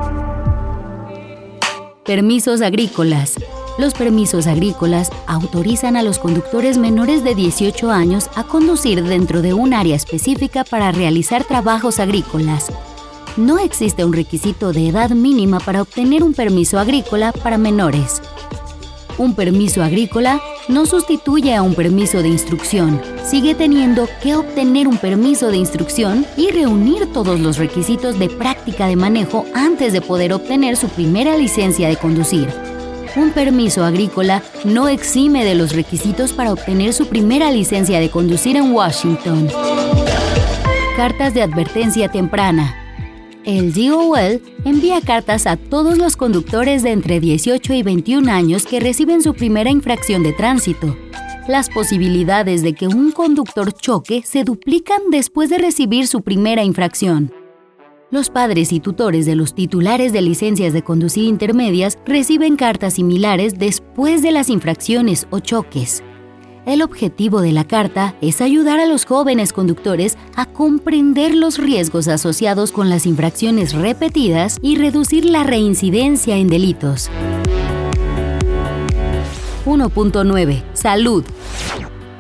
Permisos agrícolas. Los permisos agrícolas autorizan a los conductores menores de dieciocho años a conducir dentro de un área específica para realizar trabajos agrícolas. No existe un requisito de edad mínima para obtener un permiso agrícola para menores. Un permiso agrícola no sustituye a un permiso de instrucción. Sigue teniendo que obtener un permiso de instrucción y reunir todos los requisitos de práctica de manejo antes de poder obtener su primera licencia de conducir. Un permiso agrícola no exime de los requisitos para obtener su primera licencia de conducir en Washington. Cartas de advertencia temprana. El D O L envía cartas a todos los conductores de entre dieciocho y veintiún años que reciben su primera infracción de tránsito. Las posibilidades de que un conductor choque se duplican después de recibir su primera infracción. Los padres y tutores de los titulares de licencias de conducir intermedias reciben cartas similares después de las infracciones o choques. El objetivo de la carta es ayudar a los jóvenes conductores a comprender los riesgos asociados con las infracciones repetidas y reducir la reincidencia en delitos. uno punto nueve. Salud.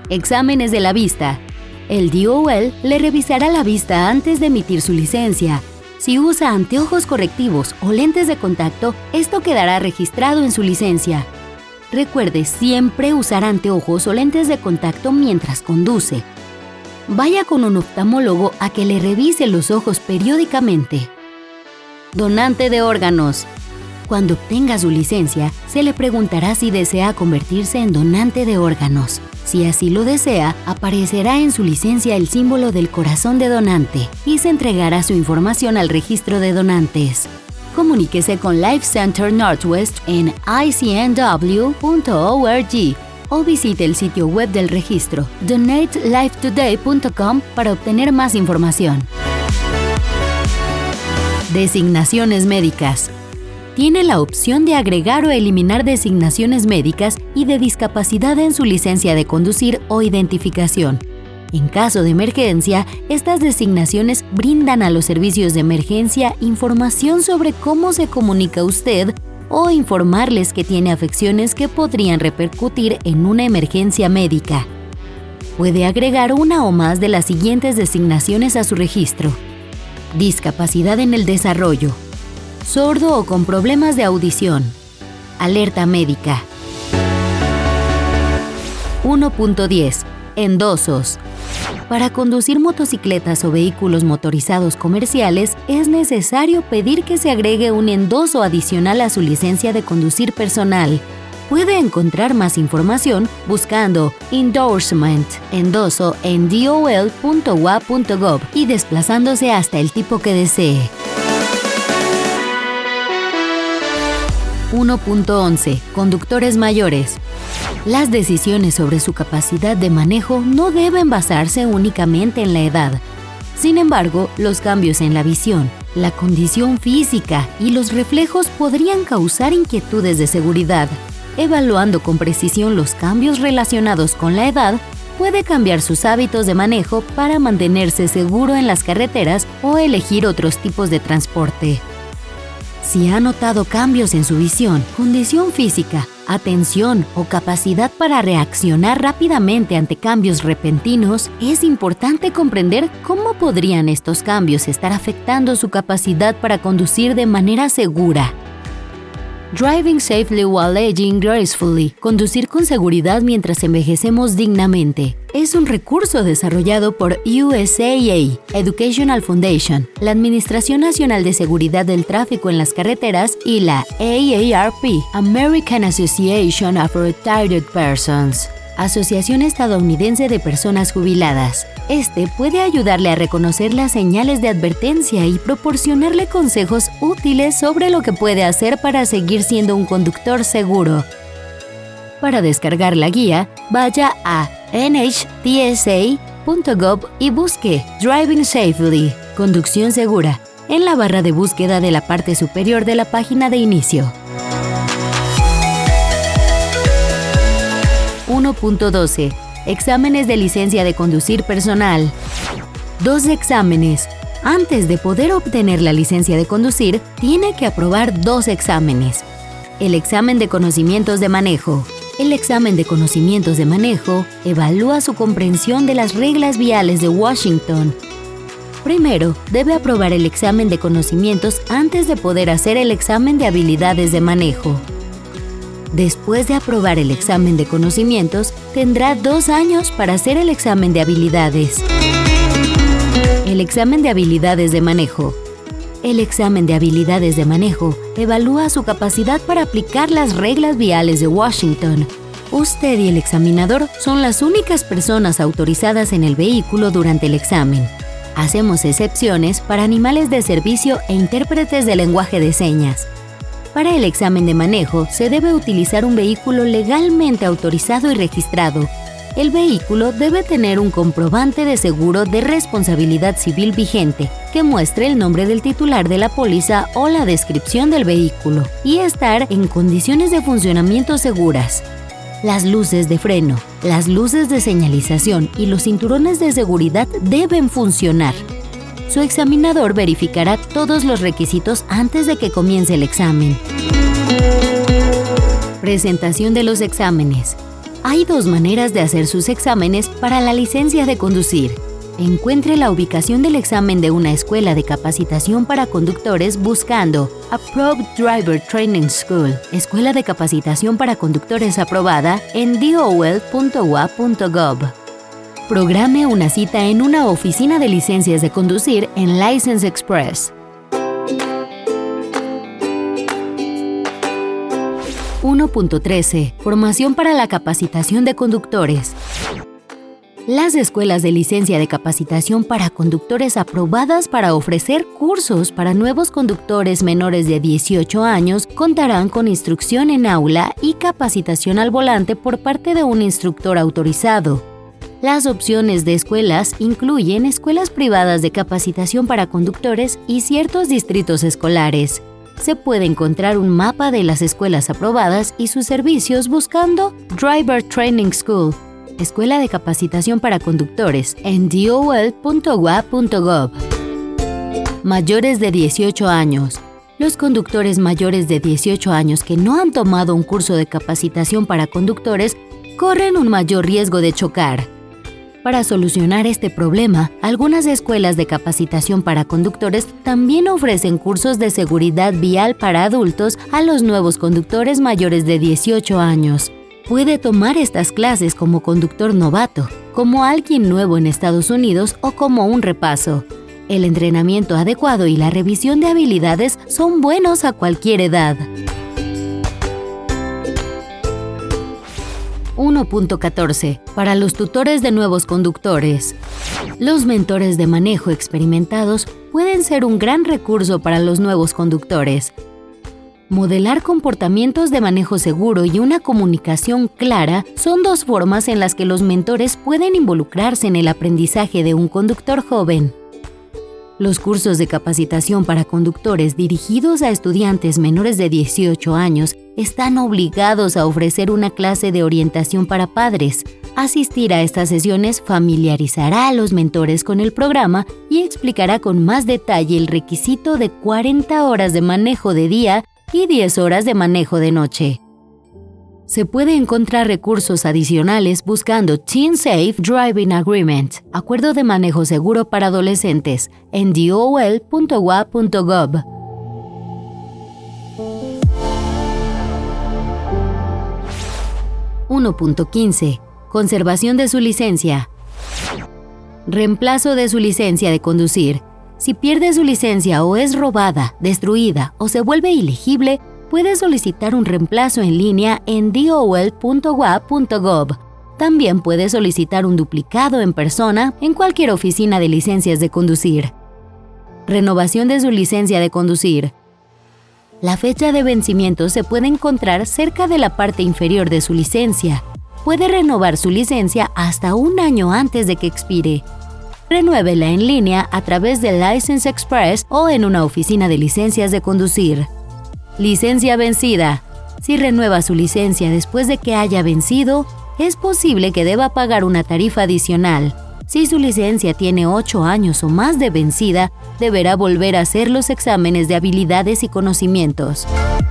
Exámenes de la vista. El D O L le revisará la vista antes de emitir su licencia. Si usa anteojos correctivos o lentes de contacto, esto quedará registrado en su licencia. Recuerde siempre usar anteojos o lentes de contacto mientras conduce. Vaya con un oftalmólogo a que le revise los ojos periódicamente. Donante de órganos. Cuando obtenga su licencia, se le preguntará si desea convertirse en donante de órganos. Si así lo desea, aparecerá en su licencia el símbolo del corazón de donante y se entregará su información al registro de donantes. Comuníquese con Life Center Northwest en I C N W punto org o visite el sitio web del registro donate life today punto com para obtener más información. Designaciones médicas. Tiene la opción de agregar o eliminar designaciones médicas y de discapacidad en su licencia de conducir o identificación. En caso de emergencia, estas designaciones brindan a los servicios de emergencia información sobre cómo se comunica usted o informarles que tiene afecciones que podrían repercutir en una emergencia médica. Puede agregar una o más de las siguientes designaciones a su registro. Discapacidad en el desarrollo. Sordo o con problemas de audición. Alerta médica. uno punto diez. Endosos. Para conducir motocicletas o vehículos motorizados comerciales, es necesario pedir que se agregue un endoso adicional a su licencia de conducir personal. Puede encontrar más información buscando Endorsement, endoso en D O L punto U A punto gov y desplazándose hasta el tipo que desee. uno punto once. Conductores mayores. Las decisiones sobre su capacidad de manejo no deben basarse únicamente en la edad. Sin embargo, los cambios en la visión, la condición física y los reflejos podrían causar inquietudes de seguridad. Evaluando con precisión los cambios relacionados con la edad, puede cambiar sus hábitos de manejo para mantenerse seguro en las carreteras o elegir otros tipos de transporte. Si ha notado cambios en su visión, condición física, atención o capacidad para reaccionar rápidamente ante cambios repentinos, es importante comprender cómo podrían estos cambios estar afectando su capacidad para conducir de manera segura. Driving safely while aging gracefully. Conducir con seguridad mientras envejecemos dignamente. Es un recurso desarrollado por U S A A Educational Foundation, la Administración Nacional de Seguridad del Tráfico en las Carreteras y la A A R P, American Association of Retired Persons, Asociación Estadounidense de Personas Jubiladas. Este puede ayudarle a reconocer las señales de advertencia y proporcionarle consejos útiles sobre lo que puede hacer para seguir siendo un conductor seguro. Para descargar la guía, vaya a N H T S A punto gov y busque Driving Safely, conducción segura, en la barra de búsqueda de la parte superior de la página de inicio. uno punto doce. Exámenes de licencia de conducir personal. Dos exámenes. Antes de poder obtener la licencia de conducir, tiene que aprobar dos exámenes. El examen de conocimientos de manejo. El examen de conocimientos de manejo evalúa su comprensión de las reglas viales de Washington. Primero, debe aprobar el examen de conocimientos antes de poder hacer el examen de habilidades de manejo. Después de aprobar el examen de conocimientos, tendrá dos años para hacer el examen de habilidades. El examen de habilidades de manejo. El examen de habilidades de manejo evalúa su capacidad para aplicar las reglas viales de Washington. Usted y el examinador son las únicas personas autorizadas en el vehículo durante el examen. Hacemos excepciones para animales de servicio e intérpretes de lenguaje de señas. Para el examen de manejo, se debe utilizar un vehículo legalmente autorizado y registrado. El vehículo debe tener un comprobante de seguro de responsabilidad civil vigente que muestre el nombre del titular de la póliza o la descripción del vehículo y estar en condiciones de funcionamiento seguras. Las luces de freno, las luces de señalización y los cinturones de seguridad deben funcionar. Su examinador verificará todos los requisitos antes de que comience el examen. Presentación de los exámenes. Hay dos maneras de hacer sus exámenes para la licencia de conducir. Encuentre la ubicación del examen de una escuela de capacitación para conductores buscando Approved Driver Training School, escuela de capacitación para conductores aprobada en D O L punto U A punto gov. Programe una cita en una oficina de licencias de conducir en License Express. uno punto trece. Formación para la capacitación de conductores. Las escuelas de licencia de capacitación para conductores aprobadas para ofrecer cursos para nuevos conductores menores de dieciocho años contarán con instrucción en aula y capacitación al volante por parte de un instructor autorizado. Las opciones de escuelas incluyen escuelas privadas de capacitación para conductores y ciertos distritos escolares. Se puede encontrar un mapa de las escuelas aprobadas y sus servicios buscando Driver Training School, escuela de capacitación para conductores, en D O L punto U A punto gov. Mayores de dieciocho años. Los conductores mayores de dieciocho años que no han tomado un curso de capacitación para conductores corren un mayor riesgo de chocar. Para solucionar este problema, algunas escuelas de capacitación para conductores también ofrecen cursos de seguridad vial para adultos a los nuevos conductores mayores de dieciocho años. Puede tomar estas clases como conductor novato, como alguien nuevo en Estados Unidos o como un repaso. El entrenamiento adecuado y la revisión de habilidades son buenos a cualquier edad. uno punto catorce. Para los tutores de nuevos conductores. Los mentores de manejo experimentados pueden ser un gran recurso para los nuevos conductores. Modelar comportamientos de manejo seguro y una comunicación clara son dos formas en las que los mentores pueden involucrarse en el aprendizaje de un conductor joven. Los cursos de capacitación para conductores dirigidos a estudiantes menores de dieciocho años están obligados a ofrecer una clase de orientación para padres. Asistir a estas sesiones familiarizará a los mentores con el programa y explicará con más detalle el requisito de cuarenta horas de manejo de día y diez horas de manejo de noche. Se puede encontrar recursos adicionales buscando Teen Safe Driving Agreement, acuerdo de manejo seguro para adolescentes, en D O L punto U A punto gov. uno punto quince. Conservación de su licencia. Reemplazo de su licencia de conducir. Si pierde su licencia o es robada, destruida o se vuelve ilegible, puede solicitar un reemplazo en línea en D O L punto U A punto gov. También puede solicitar un duplicado en persona en cualquier oficina de licencias de conducir. Renovación de su licencia de conducir. La fecha de vencimiento se puede encontrar cerca de la parte inferior de su licencia. Puede renovar su licencia hasta un año antes de que expire. Renuévela en línea a través de License Express o en una oficina de licencias de conducir. Licencia vencida. Si renueva su licencia después de que haya vencido, es posible que deba pagar una tarifa adicional. Si su licencia tiene ocho años o más de vencida, deberá volver a hacer los exámenes de habilidades y conocimientos.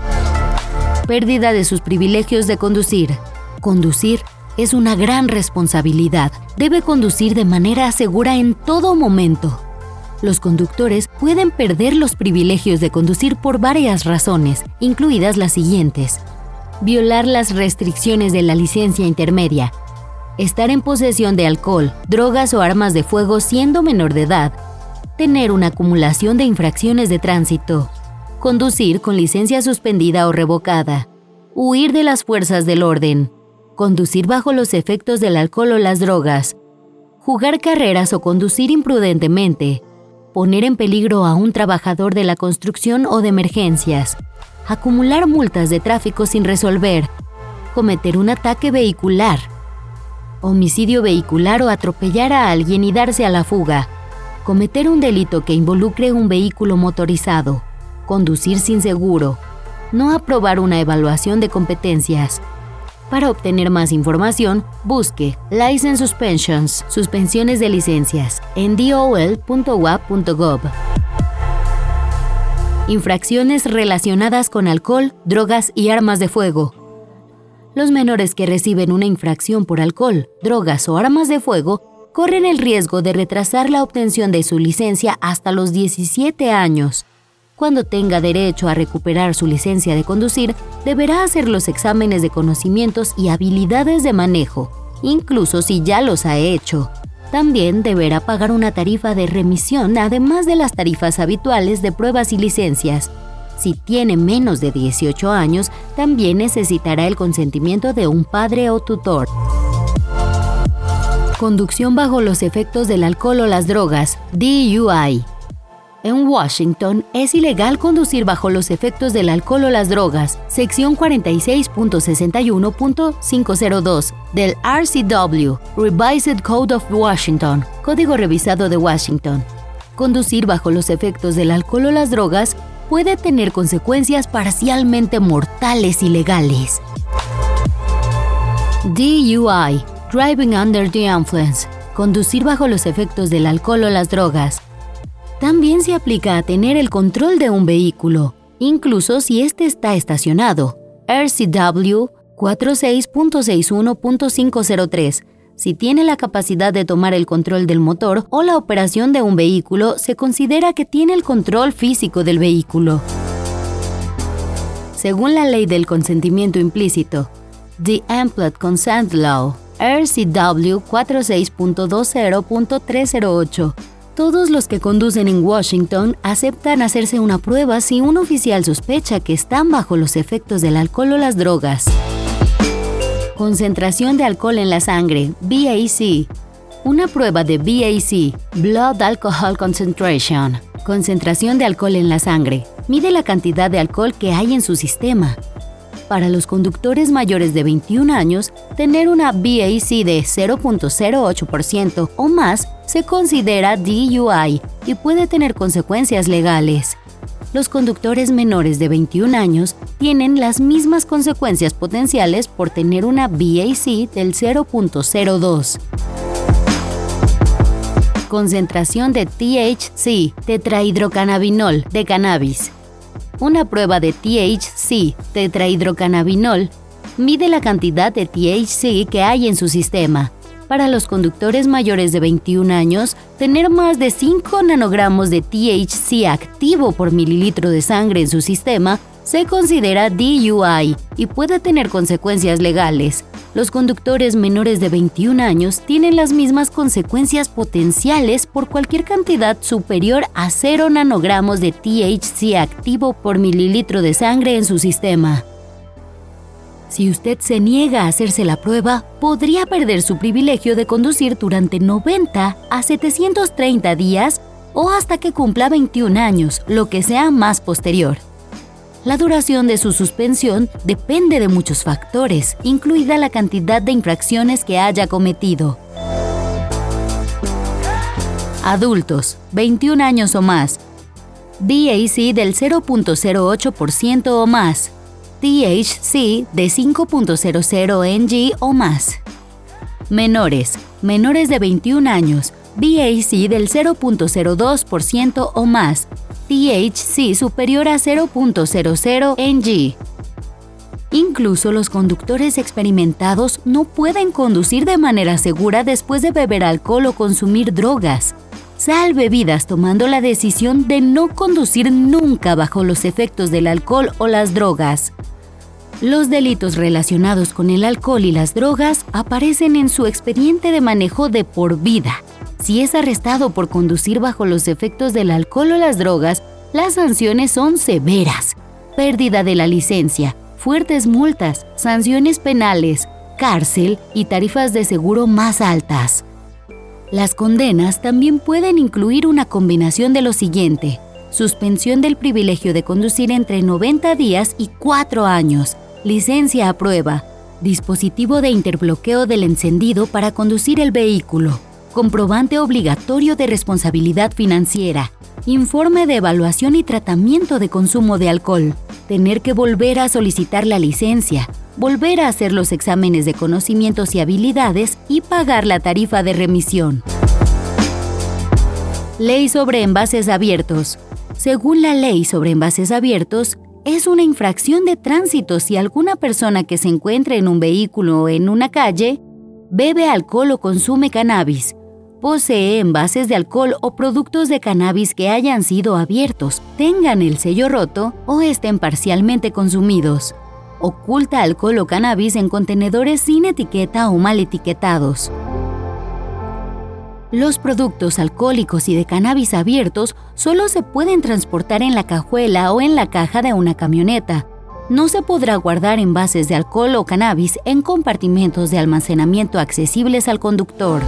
Pérdida de sus privilegios de conducir. Conducir es una gran responsabilidad. Debe conducir de manera segura en todo momento. Los conductores pueden perder los privilegios de conducir por varias razones, incluidas las siguientes: violar las restricciones de la licencia intermedia, estar en posesión de alcohol, drogas o armas de fuego siendo menor de edad, tener una acumulación de infracciones de tránsito, conducir con licencia suspendida o revocada, huir de las fuerzas del orden, conducir bajo los efectos del alcohol o las drogas, jugar carreras o conducir imprudentemente, poner en peligro a un trabajador de la construcción o de emergencias, acumular multas de tráfico sin resolver, cometer un ataque vehicular, homicidio vehicular o atropellar a alguien y darse a la fuga, cometer un delito que involucre un vehículo motorizado, conducir sin seguro, no aprobar una evaluación de competencias. Para obtener más información, busque License Suspensions, suspensiones de licencias, en D O L punto U A punto gov. Infracciones relacionadas con alcohol, drogas y armas de fuego. Los menores que reciben una infracción por alcohol, drogas o armas de fuego corren el riesgo de retrasar la obtención de su licencia hasta los diecisiete años. Cuando tenga derecho a recuperar su licencia de conducir, deberá hacer los exámenes de conocimientos y habilidades de manejo, incluso si ya los ha hecho. También deberá pagar una tarifa de remisión, además de las tarifas habituales de pruebas y licencias. Si tiene menos de dieciocho años, también necesitará el consentimiento de un padre o tutor. Conducción bajo los efectos del alcohol o las drogas, D U I. En Washington, es ilegal conducir bajo los efectos del alcohol o las drogas, sección cuarenta y seis punto sesenta y uno punto quinientos dos del R C W, Revised Code of Washington, Código Revisado de Washington. Conducir bajo los efectos del alcohol o las drogas puede tener consecuencias parcialmente mortales y legales. D U I, Driving Under the Influence, conducir bajo los efectos del alcohol o las drogas. También se aplica a tener el control de un vehículo, incluso si éste está estacionado. R C W cuarenta y seis punto sesenta y uno punto quinientos tres. Si tiene la capacidad de tomar el control del motor o la operación de un vehículo, se considera que tiene el control físico del vehículo. Según la ley del consentimiento implícito, The Implicit Consent Law, R C W cuarenta y seis punto veinte punto trescientos ocho, todos los que conducen en Washington aceptan hacerse una prueba si un oficial sospecha que están bajo los efectos del alcohol o las drogas. Concentración de alcohol en la sangre, B A C. Una prueba de B A C, Blood Alcohol Concentration, concentración de alcohol en la sangre, mide la cantidad de alcohol que hay en su sistema. Para los conductores mayores de veintiún años, tener una B A C de cero punto cero ocho por ciento o más se considera D U I y puede tener consecuencias legales. Los conductores menores de veintiún años tienen las mismas consecuencias potenciales por tener una B A C del cero punto cero dos. Concentración de T H C, tetrahidrocannabinol, de cannabis. Una prueba de T H C, tetrahidrocannabinol, mide la cantidad de T H C que hay en su sistema. Para los conductores mayores de veintiún años, tener más de cinco nanogramos de T H C activo por mililitro de sangre en su sistema se considera D U I y puede tener consecuencias legales. Los conductores menores de veintiún años tienen las mismas consecuencias potenciales por cualquier cantidad superior a cero nanogramos de T H C activo por mililitro de sangre en su sistema. Si usted se niega a hacerse la prueba, podría perder su privilegio de conducir durante noventa a setecientos treinta días o hasta que cumpla veintiún años, lo que sea más posterior. La duración de su suspensión depende de muchos factores, incluida la cantidad de infracciones que haya cometido. Adultos, veintiún años o más. B A C del cero punto cero ocho por ciento o más. T H C de cinco punto cero cero N G o más. Menores, menores de veintiún años, B A C del cero punto cero dos por ciento o más, T H C superior a cero punto cero cero N G. Incluso los conductores experimentados no pueden conducir de manera segura después de beber alcohol o consumir drogas. Salve vidas tomando la decisión de no conducir nunca bajo los efectos del alcohol o las drogas. Los delitos relacionados con el alcohol y las drogas aparecen en su expediente de manejo de por vida. Si es arrestado por conducir bajo los efectos del alcohol o las drogas, las sanciones son severas: pérdida de la licencia, fuertes multas, sanciones penales, cárcel y tarifas de seguro más altas. Las condenas también pueden incluir una combinación de lo siguiente: suspensión del privilegio de conducir entre noventa días y cuatro años, licencia a prueba, dispositivo de interbloqueo del encendido para conducir el vehículo, comprobante obligatorio de responsabilidad financiera, informe de evaluación y tratamiento de consumo de alcohol, tener que volver a solicitar la licencia, volver a hacer los exámenes de conocimientos y habilidades y pagar la tarifa de remisión. Ley sobre envases abiertos. Según la Ley sobre envases abiertos, Es una infracción de tránsito si alguna persona que se encuentre en un vehículo o en una calle bebe alcohol o consume cannabis, posee envases de alcohol o productos de cannabis que hayan sido abiertos, tengan el sello roto o estén parcialmente consumidos. Oculta alcohol o cannabis en contenedores sin etiqueta o mal etiquetados. Los productos alcohólicos y de cannabis abiertos solo se pueden transportar en la cajuela o en la caja de una camioneta. No se podrá guardar envases de alcohol o cannabis en compartimentos de almacenamiento accesibles al conductor.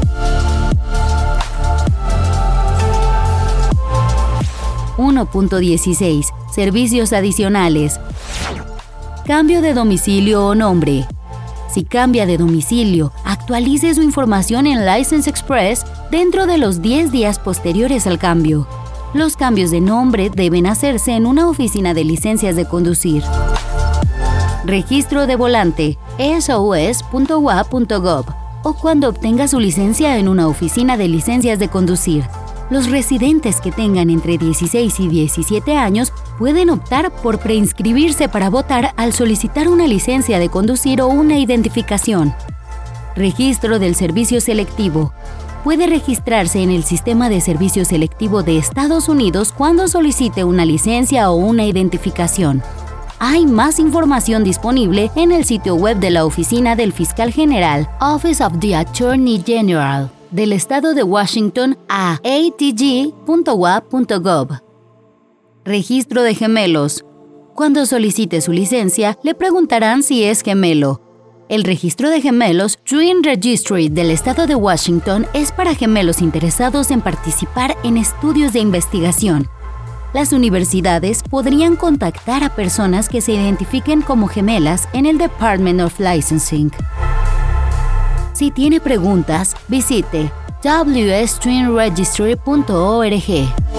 uno punto dieciséis. Servicios adicionales. Cambio de domicilio o nombre. Si cambia de domicilio, actualice su información en License Express dentro de los diez días posteriores al cambio. Los cambios de nombre deben hacerse en una oficina de licencias de conducir. Registro de volante, S O S punto U A punto gov, o cuando obtenga su licencia en una oficina de licencias de conducir. Los residentes que tengan entre dieciséis y diecisiete años pueden optar por preinscribirse para votar al solicitar una licencia de conducir o una identificación. Registro del servicio selectivo. Puede registrarse en el Sistema de Servicio Selectivo de Estados Unidos cuando solicite una licencia o una identificación. Hay más información disponible en el sitio web de la Oficina del Fiscal General, Office of the Attorney General, del Estado de Washington a a t g punto u a punto gov. Registro de gemelos. Cuando solicite su licencia, le preguntarán si es gemelo. El registro de gemelos, Twin Registry del Estado de Washington, es para gemelos interesados en participar en estudios de investigación. Las universidades podrían contactar a personas que se identifiquen como gemelas en el Department of Licensing. Si tiene preguntas, visite w s twin registry punto org.